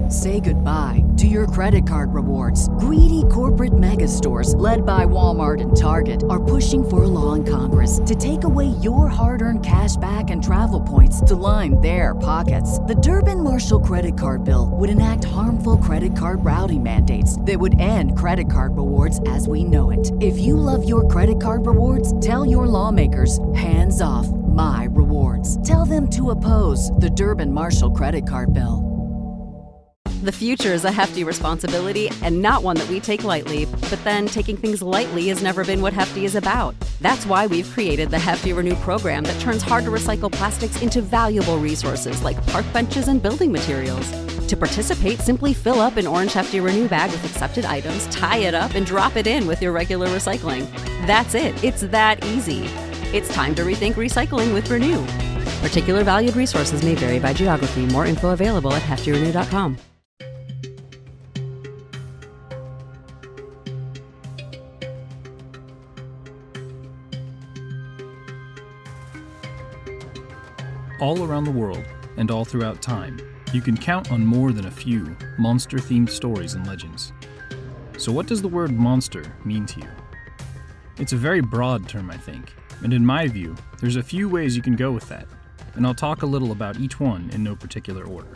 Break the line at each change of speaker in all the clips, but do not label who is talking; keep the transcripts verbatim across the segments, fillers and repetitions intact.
Say goodbye to your credit card rewards. Greedy corporate mega stores, led by Walmart and Target, are pushing for a law in Congress to take away your hard-earned cash back and travel points to line their pockets. The Durbin-Marshall credit card bill would enact harmful credit card routing mandates that would end credit card rewards as we know it. If you love your credit card rewards, tell your lawmakers, hands off my rewards. Tell them to oppose the Durbin-Marshall credit card bill.
The future is a hefty responsibility and not one that we take lightly. But then taking things lightly has never been what Hefty is about. That's why we've created the Hefty Renew program that turns hard-to-recycle plastics into valuable resources like park benches and building materials. To participate, simply fill up an orange Hefty Renew bag with accepted items, tie it up, and drop it in with your regular recycling. That's it. It's that easy. It's time to rethink recycling with Renew. Particular valued resources may vary by geography. More info available at hefty renew dot com.
All around the world, and all throughout time, you can count on more than a few monster-themed stories and legends. So what does the word monster mean to you? It's a very broad term, I think, and in my view, there's a few ways you can go with that, and I'll talk a little about each one in no particular order.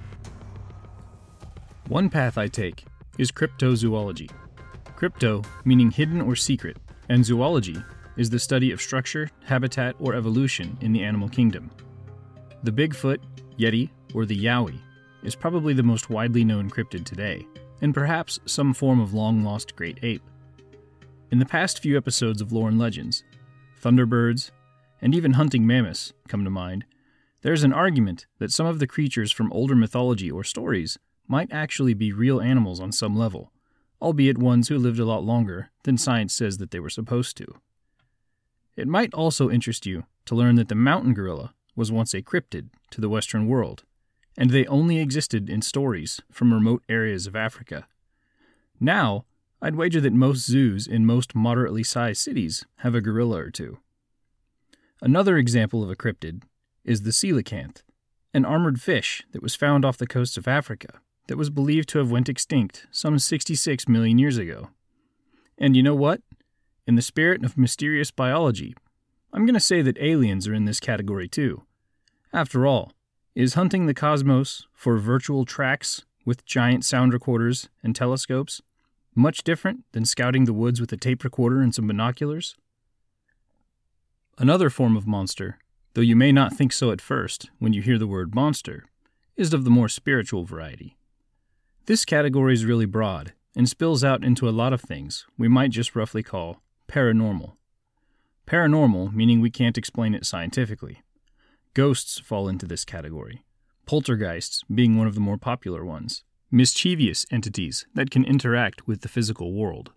One path I take is cryptozoology. Crypto meaning hidden or secret, and zoology is the study of structure, habitat, or evolution in the animal kingdom. The Bigfoot, Yeti, or the Yowie is probably the most widely known cryptid today, and perhaps some form of long-lost great ape. In the past few episodes of Lore and Legends, Thunderbirds, and even hunting mammoths come to mind, there's an argument that some of the creatures from older mythology or stories might actually be real animals on some level, albeit ones who lived a lot longer than science says that they were supposed to. It might also interest you to learn that the mountain gorilla was once a cryptid to the Western world, and they only existed in stories from remote areas of Africa. Now, I'd wager that most zoos in most moderately sized cities have a gorilla or two. Another example of a cryptid is the coelacanth, an armored fish that was found off the coast of Africa that was believed to have went extinct some sixty-six million years ago. And you know what? In the spirit of mysterious biology, I'm going to say that aliens are in this category too. After all, is hunting the cosmos for virtual tracks with giant sound recorders and telescopes much different than scouting the woods with a tape recorder and some binoculars? Another form of monster, though you may not think so at first when you hear the word monster, is of the more spiritual variety. This category is really broad and spills out into a lot of things we might just roughly call paranormal. Paranormal meaning we can't explain it scientifically. Ghosts fall into this category, poltergeists being one of the more popular ones, mischievous entities that can interact with the physical world.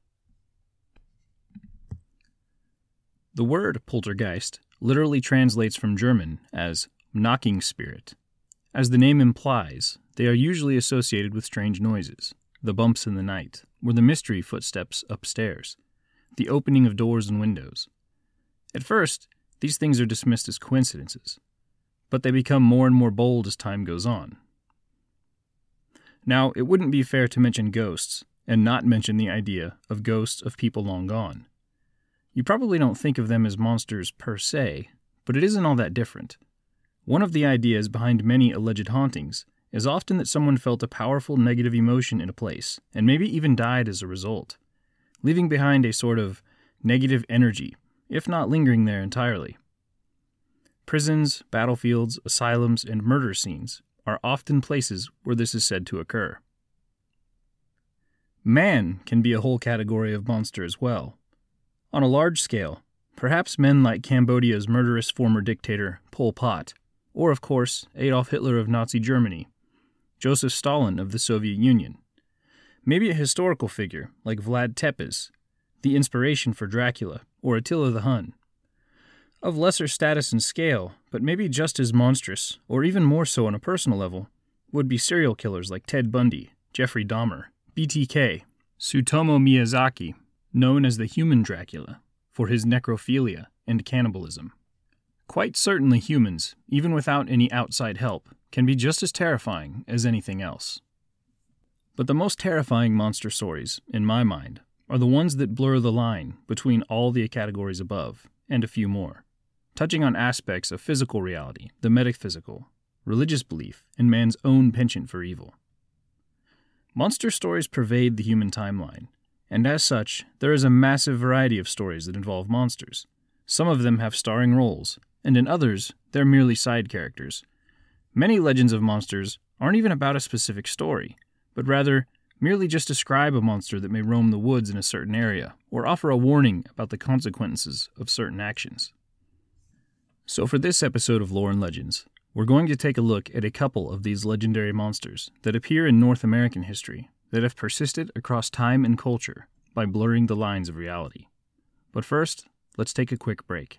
The word poltergeist literally translates from German as knocking spirit. As the name implies, they are usually associated with strange noises, the bumps in the night, or the mystery footsteps upstairs, the opening of doors and windows. At first, these things are dismissed as coincidences, but they become more and more bold as time goes on. Now, it wouldn't be fair to mention ghosts and not mention the idea of ghosts of people long gone. You probably don't think of them as monsters per se, but it isn't all that different. One of the ideas behind many alleged hauntings is often that someone felt a powerful negative emotion in a place, and maybe even died as a result, leaving behind a sort of negative energy, if not lingering there entirely. Prisons, battlefields, asylums, and murder scenes are often places where this is said to occur. Man can be a whole category of monster as well. On a large scale, perhaps men like Cambodia's murderous former dictator Pol Pot, or of course Adolf Hitler of Nazi Germany, Joseph Stalin of the Soviet Union. Maybe a historical figure like Vlad Tepes, the inspiration for Dracula, or Attila the Hun. Of lesser status and scale, but maybe just as monstrous, or even more so on a personal level, would be serial killers like Ted Bundy, Jeffrey Dahmer, B T K, Tsutomu Miyazaki, known as the human Dracula, for his necrophilia and cannibalism. Quite certainly humans, even without any outside help, can be just as terrifying as anything else. But the most terrifying monster stories, in my mind, are the ones that blur the line between all the categories above, and a few more, touching on aspects of physical reality, the metaphysical, religious belief, and man's own penchant for evil. Monster stories pervade the human timeline, and as such, there is a massive variety of stories that involve monsters. Some of them have starring roles, and in others, they're merely side characters. Many legends of monsters aren't even about a specific story, but rather merely just describe a monster that may roam the woods in a certain area, or offer a warning about the consequences of certain actions. So for this episode of Lore and Legends, we're going to take a look at a couple of these legendary monsters that appear in North American history that have persisted across time and culture by blurring the lines of reality. But first, let's take a quick break.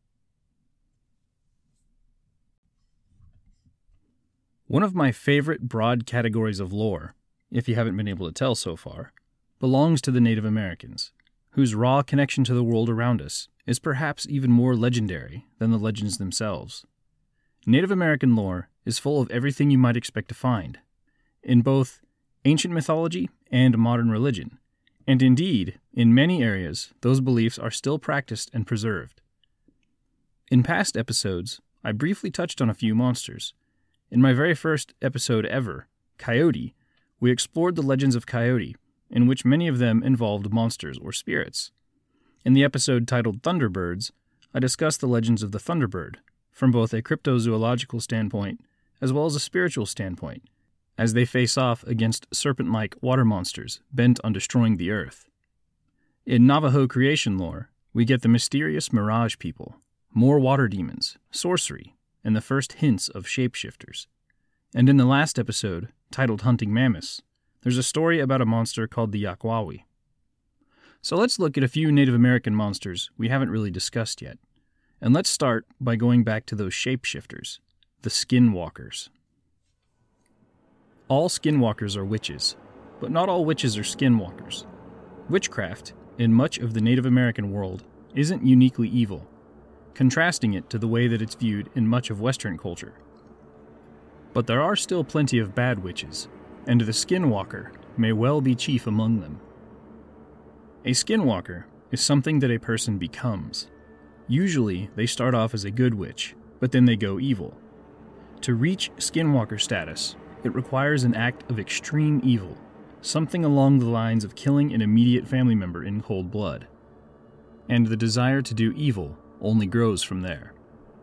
One of my favorite broad categories of lore, if you haven't been able to tell so far, belongs to the Native Americans, whose raw connection to the world around us is perhaps even more legendary than the legends themselves. Native American lore is full of everything you might expect to find, in both ancient mythology and modern religion, and indeed, in many areas, those beliefs are still practiced and preserved. In past episodes, I briefly touched on a few monsters. In my very first episode ever, Coyote, we explored the legends of Coyote, in which many of them involved monsters or spirits. In the episode titled Thunderbirds, I discussed the legends of the Thunderbird, from both a cryptozoological standpoint as well as a spiritual standpoint, as they face off against serpent-like water monsters bent on destroying the earth. In Navajo creation lore, we get the mysterious Mirage people, more water demons, sorcery, and the first hints of shapeshifters. And in the last episode, titled Hunting Mammoths, there's a story about a monster called the Yakwawi. So let's look at a few Native American monsters we haven't really discussed yet. And let's start by going back to those shapeshifters, the skinwalkers. All skinwalkers are witches, but not all witches are skinwalkers. Witchcraft, in much of the Native American world, isn't uniquely evil, contrasting it to the way that it's viewed in much of Western culture. But there are still plenty of bad witches, and the skinwalker may well be chief among them. A skinwalker is something that a person becomes. Usually, they start off as a good witch, but then they go evil. To reach skinwalker status, it requires an act of extreme evil, something along the lines of killing an immediate family member in cold blood. And the desire to do evil only grows from there.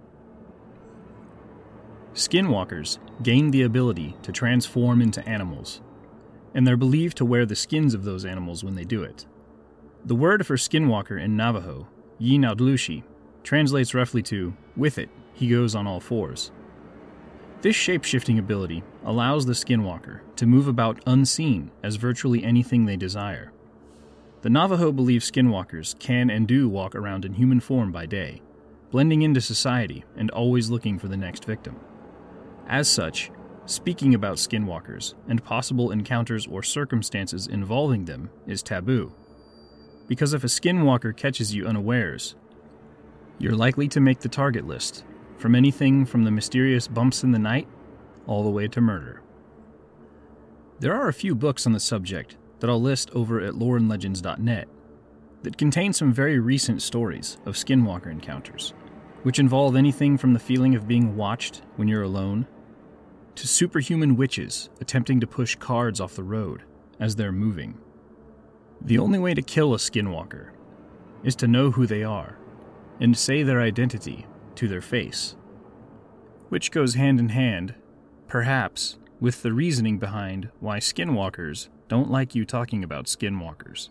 Skinwalkers gain the ability to transform into animals, and they're believed to wear the skins of those animals when they do it. The word for skinwalker in Navajo, Yinaudlushi, translates roughly to, with it, he goes on all fours. This shape-shifting ability allows the skinwalker to move about unseen as virtually anything they desire. The Navajo believe skinwalkers can and do walk around in human form by day, blending into society and always looking for the next victim. As such, speaking about skinwalkers and possible encounters or circumstances involving them is taboo, because if a skinwalker catches you unawares, you're likely to make the target list, from anything from the mysterious bumps in the night all the way to murder. There are a few books on the subject that I'll list over at lore and legends dot net that contain some very recent stories of skinwalker encounters, which involve anything from the feeling of being watched when you're alone, to superhuman witches attempting to push cards off the road as they're moving. The only way to kill a skinwalker is to know who they are and say their identity to their face, which goes hand in hand, perhaps, with the reasoning behind why skinwalkers don't like you talking about skinwalkers.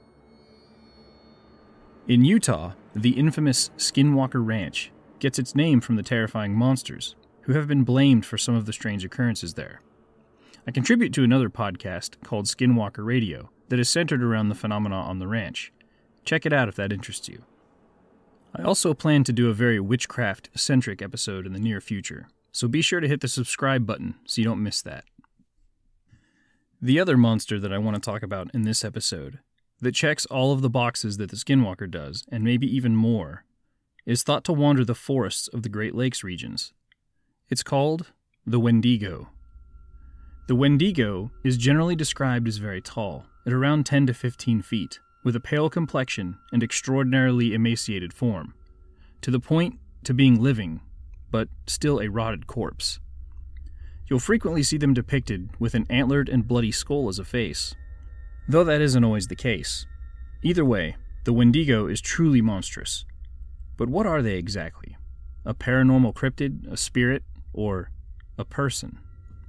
In Utah, the infamous Skinwalker Ranch gets its name from the terrifying monsters who have been blamed for some of the strange occurrences there. I contribute to another podcast called Skinwalker Radio that is centered around the phenomena on the ranch. Check it out if that interests you. I also plan to do a very witchcraft-centric episode in the near future, so be sure to hit the subscribe button so you don't miss that. The other monster that I want to talk about in this episode, that checks all of the boxes that the Skinwalker does, and maybe even more, is thought to wander the forests of the Great Lakes regions. It's called the Wendigo. The Wendigo is generally described as very tall, at around ten to fifteen feet, with a pale complexion and extraordinarily emaciated form, to the point to being living, but still a rotted corpse. You'll frequently see them depicted with an antlered and bloody skull as a face, though that isn't always the case. Either way, the Wendigo is truly monstrous. But what are they exactly? A paranormal cryptid, a spirit, or a person?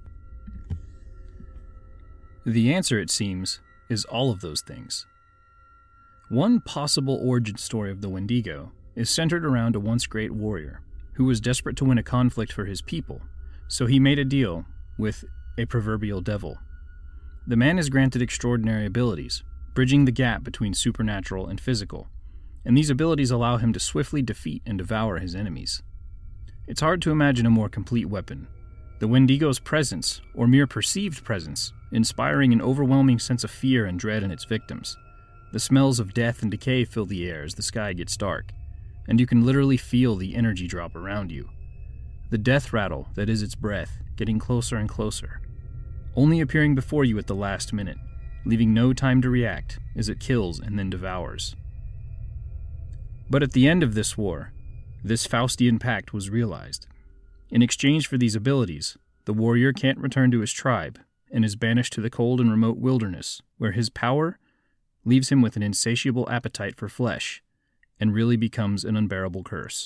The answer, it seems, is all of those things. One possible origin story of the Wendigo is centered around a once great warrior who was desperate to win a conflict for his people, so he made a deal with a proverbial devil. The man is granted extraordinary abilities, bridging the gap between supernatural and physical, and these abilities allow him to swiftly defeat and devour his enemies. It's hard to imagine a more complete weapon. The Wendigo's presence, or mere perceived presence, inspiring an overwhelming sense of fear and dread in its victims. The smells of death and decay fill the air as the sky gets dark, and you can literally feel the energy drop around you. The death rattle that is its breath, getting closer and closer, only appearing before you at the last minute, leaving no time to react as it kills and then devours. But at the end of this war, this Faustian pact was realized. In exchange for these abilities, the warrior can't return to his tribe and is banished to the cold and remote wilderness, where his power leaves him with an insatiable appetite for flesh and really becomes an unbearable curse.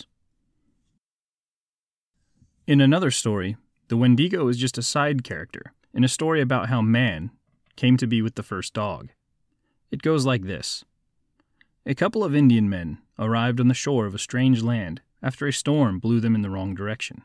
In another story, the Wendigo is just a side character in a story about how man came to be with the first dog. It goes like this. A couple of Indian men arrived on the shore of a strange land after a storm blew them in the wrong direction.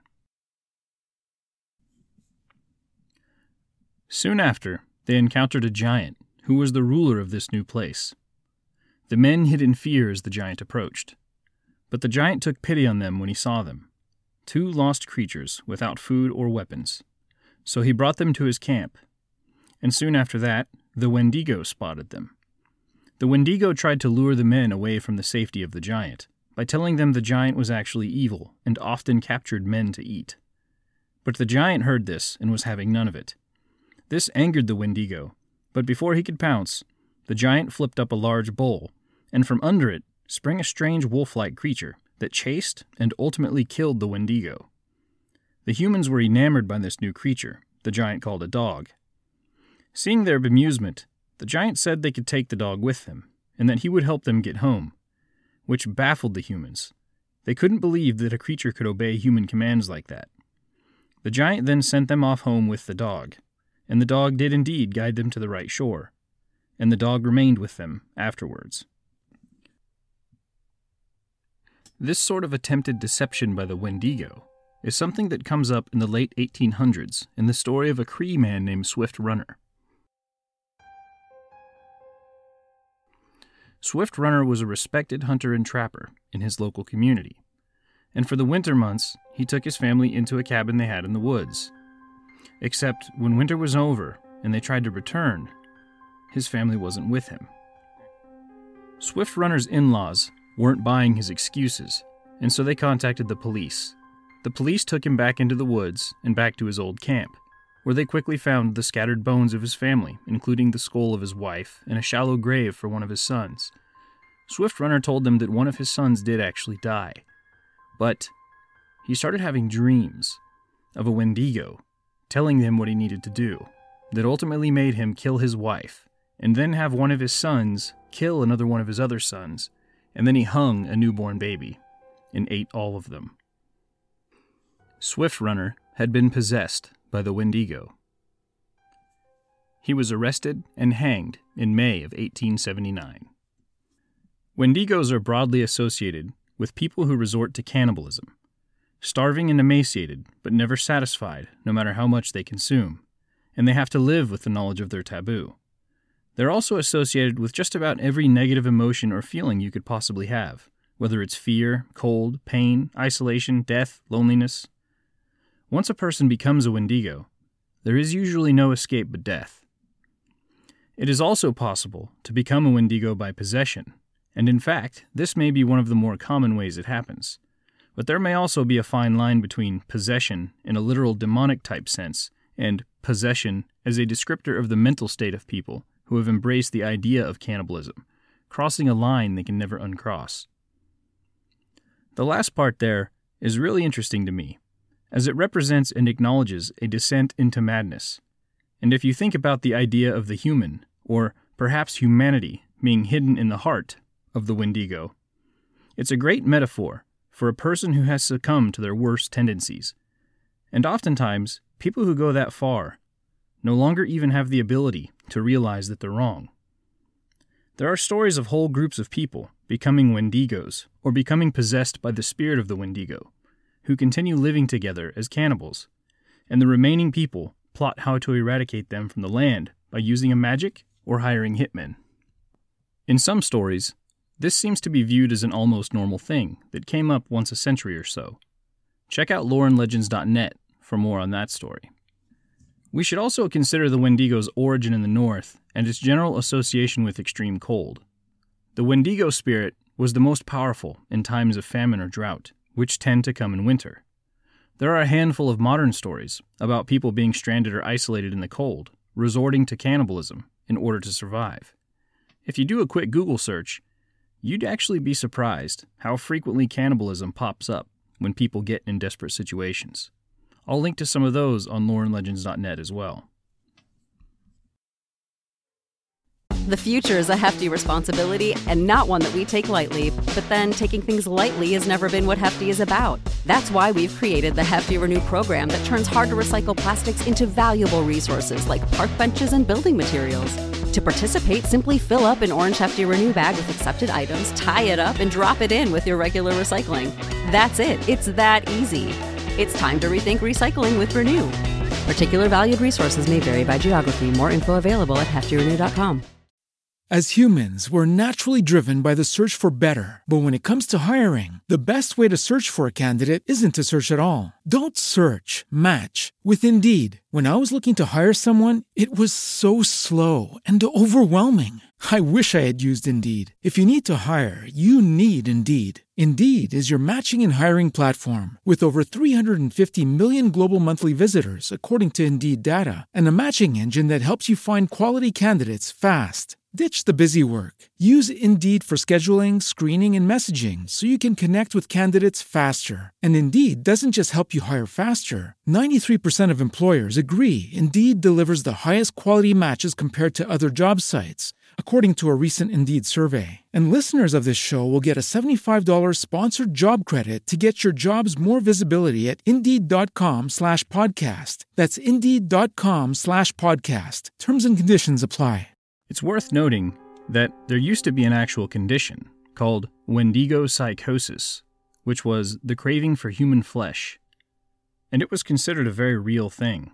Soon after, they encountered a giant who was the ruler of this new place. The men hid in fear as the giant approached, but the giant took pity on them when he saw them, two lost creatures without food or weapons. So he brought them to his camp, and soon after that, the Wendigo spotted them. The Wendigo tried to lure the men away from the safety of the giant by telling them the giant was actually evil and often captured men to eat. But the giant heard this and was having none of it. This angered the Wendigo, but before he could pounce, the giant flipped up a large bowl, and from under it sprang a strange wolf-like creature that chased and ultimately killed the Wendigo. The humans were enamored by this new creature, the giant called a dog. Seeing their bemusement, the giant said they could take the dog with them, and that he would help them get home, which baffled the humans. They couldn't believe that a creature could obey human commands like that. The giant then sent them off home with the dog, and the dog did indeed guide them to the right shore, and the dog remained with them afterwards. This sort of attempted deception by the Wendigo is something that comes up in the late eighteen hundreds in the story of a Cree man named Swift Runner. Swift Runner was a respected hunter and trapper in his local community, and for the winter months, he took his family into a cabin they had in the woods. Except when winter was over and they tried to return, his family wasn't with him. Swift Runner's in-laws weren't buying his excuses, and so they contacted the police. The police took him back into the woods and back to his old camp, where they quickly found the scattered bones of his family, including the skull of his wife and a shallow grave for one of his sons. Swift Runner told them that one of his sons did actually die, but he started having dreams of a Wendigo telling him what he needed to do, that ultimately made him kill his wife, and then have one of his sons kill another one of his other sons, and then he hung a newborn baby and ate all of them. Swift Runner had been possessed by the Wendigo. He was arrested and hanged in May of eighteen seventy-nine. Wendigos are broadly associated with people who resort to cannibalism, starving and emaciated, but never satisfied, no matter how much they consume, and they have to live with the knowledge of their taboo. They're also associated with just about every negative emotion or feeling you could possibly have, whether it's fear, cold, pain, isolation, death, loneliness. Once a person becomes a Wendigo, there is usually no escape but death. It is also possible to become a Wendigo by possession, and in fact, this may be one of the more common ways it happens. But there may also be a fine line between possession in a literal demonic type sense and possession as a descriptor of the mental state of people who have embraced the idea of cannibalism, crossing a line they can never uncross. The last part there is really interesting to me, as it represents and acknowledges a descent into madness. And if you think about the idea of the human, or perhaps humanity, being hidden in the heart of the Wendigo, it's a great metaphor for a person who has succumbed to their worst tendencies. And oftentimes, people who go that far no longer even have the ability to realize that they're wrong. There are stories of whole groups of people becoming Wendigos or becoming possessed by the spirit of the Wendigo, who continue living together as cannibals, and the remaining people plot how to eradicate them from the land by using a magic or hiring hitmen. In some stories, this seems to be viewed as an almost normal thing that came up once a century or so. Check out lore and legends dot net for more on that story. We should also consider the Wendigo's origin in the north and its general association with extreme cold. The Wendigo spirit was the most powerful in times of famine or drought, which tend to come in winter. There are a handful of modern stories about people being stranded or isolated in the cold, resorting to cannibalism in order to survive. If you do a quick Google search, you'd actually be surprised how frequently cannibalism pops up when people get in desperate situations. I'll link to some of those on lore and legends dot net as well.
The future is a hefty responsibility and not one that we take lightly, but then taking things lightly has never been what Hefty is about. That's why we've created the Hefty Renew program that turns hard-to-recycle plastics into valuable resources like park benches and building materials. To participate, simply fill up an orange Hefty Renew bag with accepted items, tie it up, and drop it in with your regular recycling. That's it. It's that easy. It's time to rethink recycling with Renew. Particular valued resources may vary by geography. More info available at hefty renew dot com.
As humans, we're naturally driven by the search for better. But when it comes to hiring, the best way to search for a candidate isn't to search at all. Don't search, match with Indeed. When I was looking to hire someone, it was so slow and overwhelming. I wish I had used Indeed. If you need to hire, you need Indeed. Indeed is your matching and hiring platform with over three hundred fifty million global monthly visitors, according to Indeed data, and a matching engine that helps you find quality candidates fast. Ditch the busy work. Use Indeed for scheduling, screening, and messaging so you can connect with candidates faster. And Indeed doesn't just help you hire faster. ninety-three percent of employers agree Indeed delivers the highest quality matches compared to other job sites, according to a recent Indeed survey. And listeners of this show will get a seventy-five dollars sponsored job credit to get your jobs more visibility at Indeed.com slash podcast. That's Indeed.com slash podcast. Terms and conditions apply.
It's worth noting that there used to be an actual condition called Wendigo psychosis, which was the craving for human flesh, and it was considered a very real thing.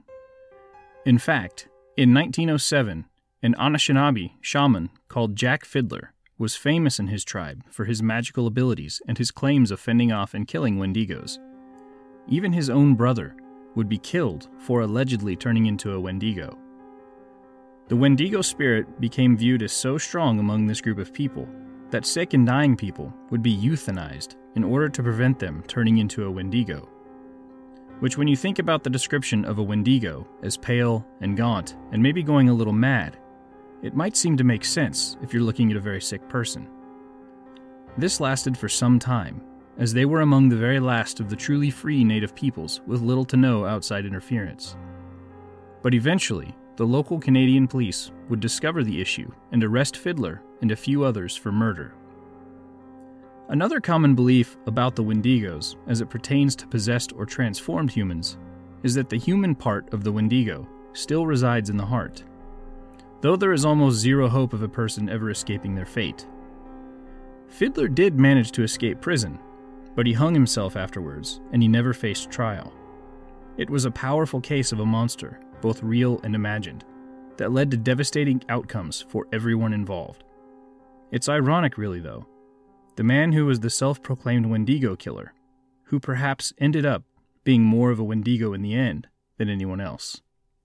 In fact, in nineteen oh seven, an Anishinaabe shaman called Jack Fiddler was famous in his tribe for his magical abilities and his claims of fending off and killing Wendigos. Even his own brother would be killed for allegedly turning into a Wendigo. The Wendigo spirit became viewed as so strong among this group of people that sick and dying people would be euthanized in order to prevent them turning into a Wendigo. Which, when you think about the description of a Wendigo as pale and gaunt and maybe going a little mad, it might seem to make sense if you're looking at a very sick person. This lasted for some time, as they were among the very last of the truly free native peoples with little to no outside interference. But eventually, the local Canadian police would discover the issue and arrest Fiddler and a few others for murder. Another common belief about the Wendigos, as it pertains to possessed or transformed humans, is that the human part of the Wendigo still resides in the heart, though there is almost zero hope of a person ever escaping their fate. Fiddler did manage to escape prison, but he hung himself afterwards, and he never faced trial. It was a powerful case of a monster, both real and imagined, that led to devastating outcomes for everyone involved. It's ironic, really, though. The man who was the self-proclaimed Wendigo killer, who perhaps ended up being more of a Wendigo in the end than anyone else.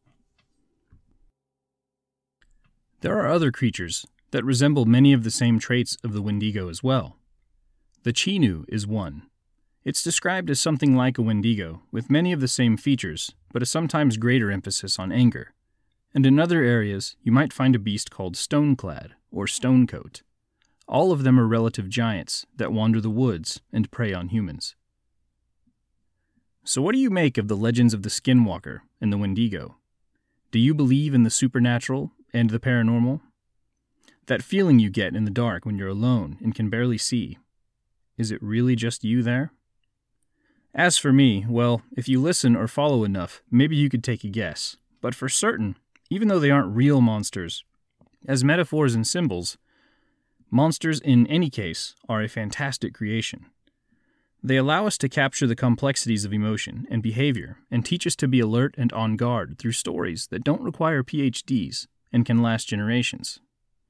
There are other creatures that resemble many of the same traits of the Wendigo as well. The Chenoo is one. It's described as something like a Wendigo, with many of the same features, but a sometimes greater emphasis on anger. And in other areas, you might find a beast called Stoneclad, or Stonecoat. All of them are relative giants that wander the woods and prey on humans. So what do you make of the legends of the Skinwalker and the Wendigo? Do you believe in the supernatural and the paranormal? That feeling you get in the dark when you're alone and can barely see, is it really just you there? As for me, well, if you listen or follow enough, maybe you could take a guess. But for certain, even though they aren't real monsters, as metaphors and symbols, monsters in any case are a fantastic creation. They allow us to capture the complexities of emotion and behavior and teach us to be alert and on guard through stories that don't require P H Ds and can last generations.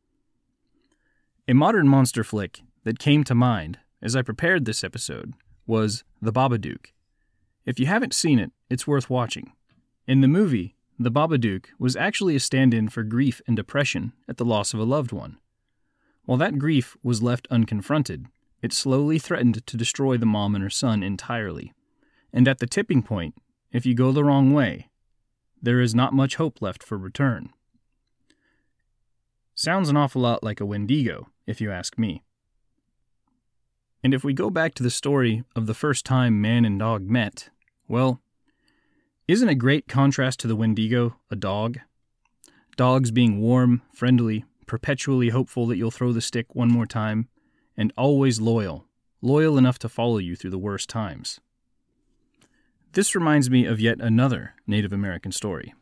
A modern monster flick that came to mind as I prepared this episode was The Babadook. If you haven't seen it, it's worth watching. In the movie, The Babadook was actually a stand-in for grief and depression at the loss of a loved one. While that grief was left unconfronted, it slowly threatened to destroy the mom and her son entirely. And at the tipping point, if you go the wrong way, there is not much hope left for return. Sounds an awful lot like a Wendigo, if you ask me. And if we go back to the story of the first time man and dog met, well, isn't a great contrast to the Wendigo a dog? Dogs being warm, friendly, perpetually hopeful that you'll throw the stick one more time, and always loyal, loyal enough to follow you through the worst times. This reminds me of yet another Native American story.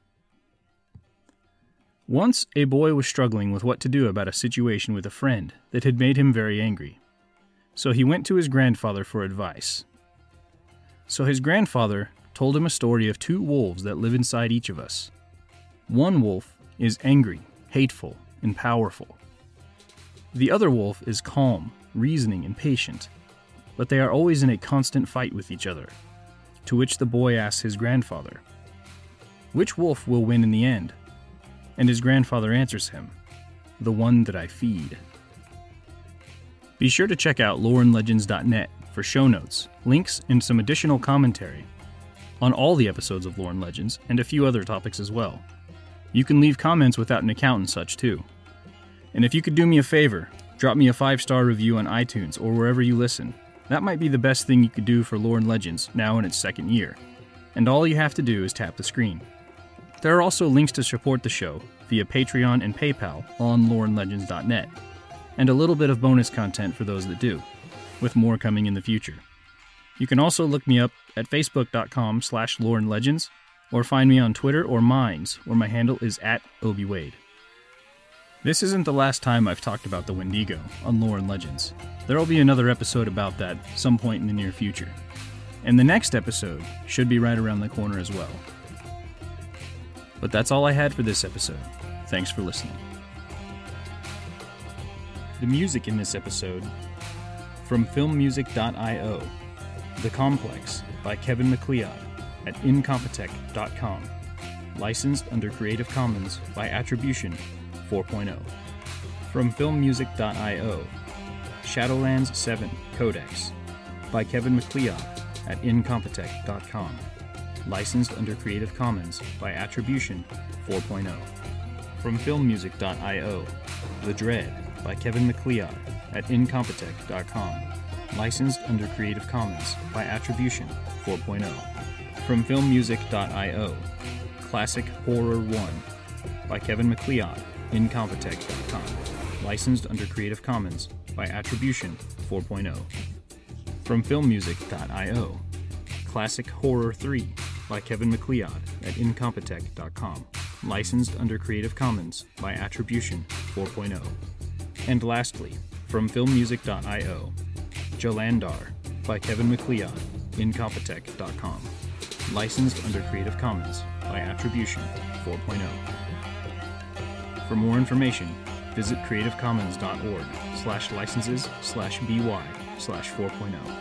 Once, a boy was struggling with what to do about a situation with a friend that had made him very angry. So he went to his grandfather for advice. So his grandfather told him a story of two wolves that live inside each of us. One wolf is angry, hateful, and powerful. The other wolf is calm, reasoning, and patient, but they are always in a constant fight with each other, to which the boy asks his grandfather, "Which wolf will win in the end?" And his grandfather answers him, "The one that I feed." Be sure to check out lore and legends dot net for show notes, links, and some additional commentary on all the episodes of Lore and Legends and a few other topics as well. You can leave comments without an account and such too. And if you could do me a favor, drop me a five-star review on iTunes or wherever you listen. That might be the best thing you could do for Lore and Legends now in its second year. And all you have to do is tap the screen. There are also links to support the show via Patreon and PayPal on lore and legends dot net, and a little bit of bonus content for those that do, with more coming in the future. You can also look me up at facebook.com slash loreandlegends, or find me on Twitter or Minds, where my handle is at ObiWade. This isn't the last time I've talked about the Wendigo on Lore and Legends. There will be another episode about that some point in the near future. And the next episode should be right around the corner as well. But that's all I had for this episode. Thanks for listening. The music in this episode, from film music dot io, The Complex by Kevin MacLeod at incompetech dot com, licensed under Creative Commons by Attribution four point oh. From film music dot io, Shadowlands seven Codex by Kevin MacLeod at incompetech dot com, licensed under Creative Commons by Attribution four point oh. From film music dot io, The Dread by Kevin MacLeod at incompetech dot com, licensed under Creative Commons by Attribution four point oh. From film music dot io, Classic Horror one by Kevin MacLeod, incompetech dot com, licensed under Creative Commons by Attribution four point oh. From film music dot io, Classic Horror three by Kevin MacLeod at incompetech dot com, licensed under Creative Commons by Attribution four point oh. And lastly, from film music dot io, Jalandar by Kevin MacLeod, incompetech dot com, licensed under Creative Commons by Attribution four point oh. For more information, visit creativecommons.org slash licenses slash by slash 4.0.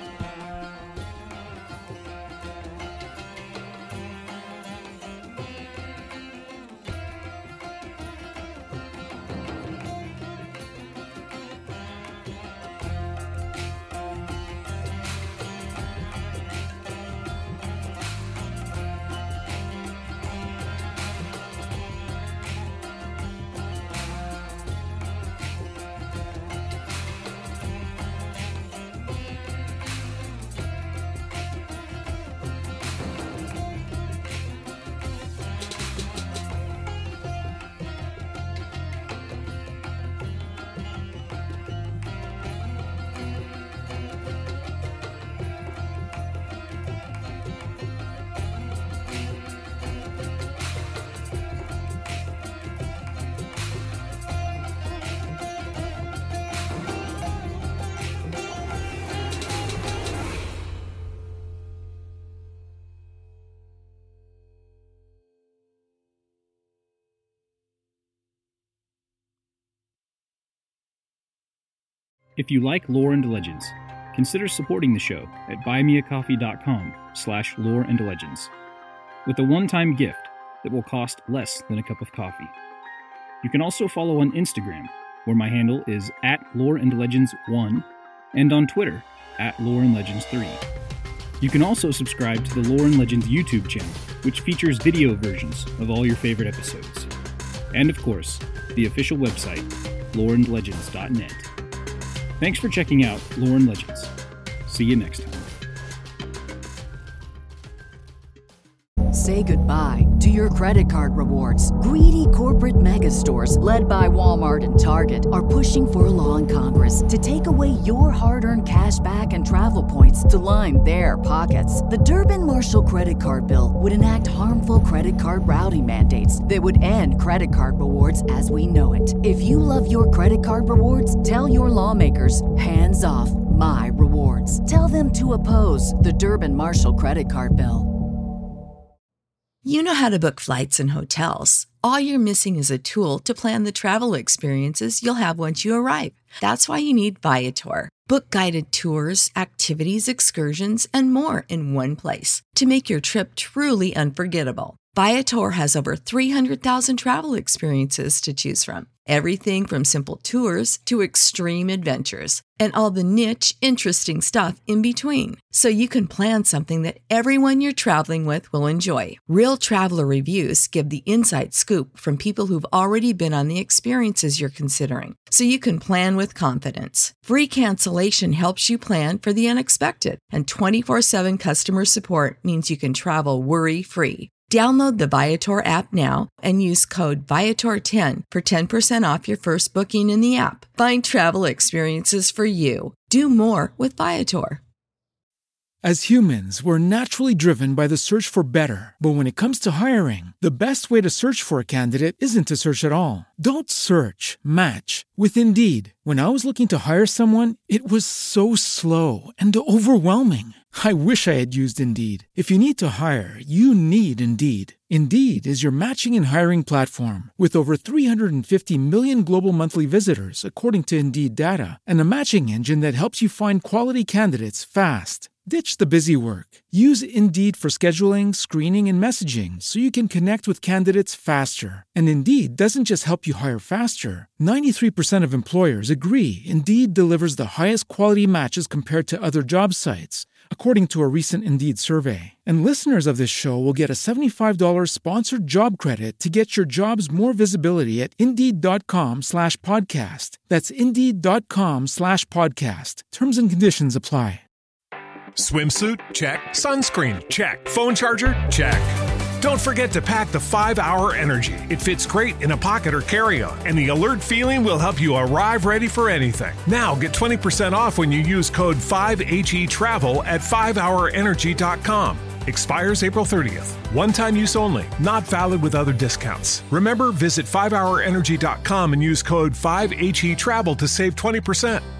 If you like Lore and Legends, consider supporting the show at buymeacoffee.com slash lore and legends with a one-time gift that will cost less than a cup of coffee. You can also follow on Instagram, where my handle is at lore and legends one, and on Twitter at lore and legends three. You can also subscribe to the Lore and Legends YouTube channel, which features video versions of all your favorite episodes. And of course, the official website, lore and legends dot net. Thanks for checking out Lore and Legends. See you next time.
Say goodbye to your credit card rewards. Greedy corporate mega stores, led by Walmart and Target, are pushing for a law in Congress to take away your hard-earned cash back and travel points to line their pockets. The Durbin-Marshall credit card bill would enact harmful credit card routing mandates that would end credit card rewards as we know it. If you love your credit card rewards, tell your lawmakers, hands off my rewards. Tell them to oppose the Durbin-Marshall credit card bill.
You know how to book flights and hotels. All you're missing is a tool to plan the travel experiences you'll have once you arrive. That's why you need Viator. Book guided tours, activities, excursions, and more in one place to make your trip truly unforgettable. Viator has over three hundred thousand travel experiences to choose from. Everything from simple tours to extreme adventures and all the niche, interesting stuff in between. So you can plan something that everyone you're traveling with will enjoy. Real traveler reviews give the inside scoop from people who've already been on the experiences you're considering. So you can plan with confidence. Free cancellation helps you plan for the unexpected. And twenty-four seven customer support means you can travel worry-free. Download the Viator app now and use code Viator ten for ten percent off your first booking in the app. Find travel experiences for you. Do more with Viator.
As humans, we're naturally driven by the search for better. But when it comes to hiring, the best way to search for a candidate isn't to search at all. Don't search, match with Indeed. When I was looking to hire someone, it was so slow and overwhelming. I wish I had used Indeed. If you need to hire, you need Indeed. Indeed is your matching and hiring platform with over three hundred fifty million global monthly visitors, according to Indeed data, and a matching engine that helps you find quality candidates fast. Ditch the busy work. Use Indeed for scheduling, screening, and messaging so you can connect with candidates faster. And Indeed doesn't just help you hire faster. ninety-three percent of employers agree Indeed delivers the highest quality matches compared to other job sites, according to a recent Indeed survey. And listeners of this show will get a seventy-five dollars sponsored job credit to get your jobs more visibility at Indeed.com slash podcast. That's Indeed.com slash podcast. Terms and conditions apply.
Swimsuit? Check. Sunscreen? Check. Phone charger? Check. Don't forget to pack the five hour Energy. It fits great in a pocket or carry-on, and the alert feeling will help you arrive ready for anything. Now get twenty percent off when you use code five H E travel at five hour energy dot com. Expires April thirtieth. One-time use only. Not valid with other discounts. Remember, visit five hour energy dot com and use code five H E travel to save twenty percent.